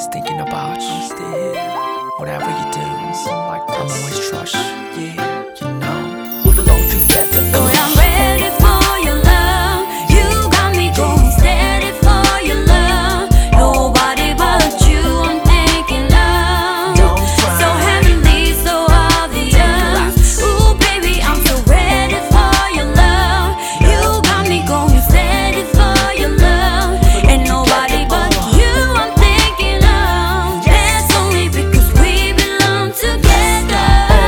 always thinking about you. I'm still here. Whatever you do, like I'm always trust you. Yeah, you know we belong together. Boy, I'm ready for your love. You got me going steady for your love. Nobody but you I'm thinking of. So heavenly, so obvious. Ooh, baby, I'm so ready for your love. You got me going steady for your love. And nobody but you I'm thinking of. That's only because we belong together,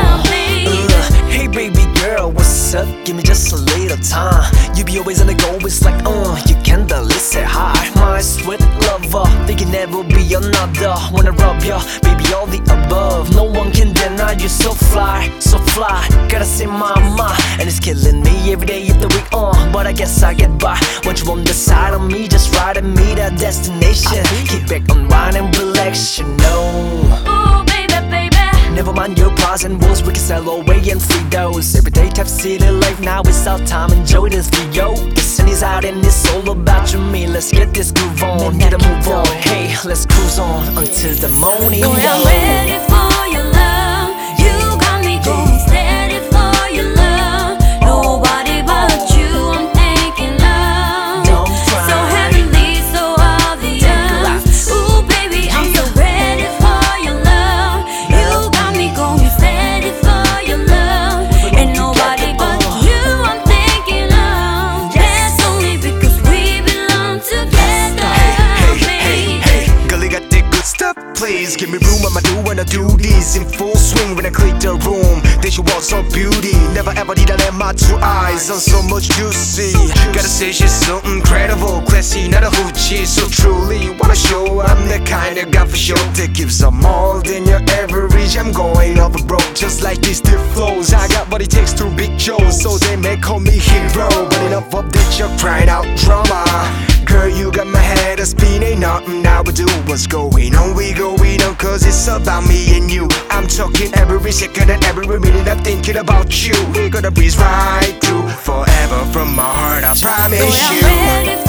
baby. Hey baby girl, what's up? Give me just a little time. You be always on the go, it's like you can't say hi. My sweet lover, think you never be another. Wanna rub ya, baby all the above. No one can deny you so fly, so fly. Gotta say mama, and it's killing me every day of the week but I guess I get by. Want you on the side of me, just ride and meet our destination. Kick back, unwind and relax, you know. Ooh, baby, baby. Never mind your pros and woes, we can sell away and free those. Everyday type city life, now it's our time, enjoy this video. The sun is out and it's all about you and me. Let's get this groove on, get a move on. Hey, let's cruise on until the morning. Boy, I'm ready for your love. You got me going steady for your love. Nobody but you I'm thinking of. So heavenly, so obvious. Ooh, baby, I'm so ready for your love. You got me going steady for your love. And nobody but you I'm thinking of. That's only because we belong together, baby. Girl, you got that good stuff, please give me room. I'ma do when I do this in full swing. When I click the room, then she walks so beauty. Never ever did I let my two eyes on so much juicy. Gotta say she's so incredible, classy, not a hoochie. So truly wanna show I'm the kind of guy for sure that gives her more than your average. I'm going over broke, just like these stiff flows. I got what it takes to big shows, so they may call me hero. But enough of that, you're crying out drama. Girl, you got my head a spin, ain't nothing I would do. What's going on? We going on, cause it's about me and you. I'm talking every second and every minute I'm thinking about you. We're gonna breeze right through forever from my heart, I promise Boy, I'm you. ready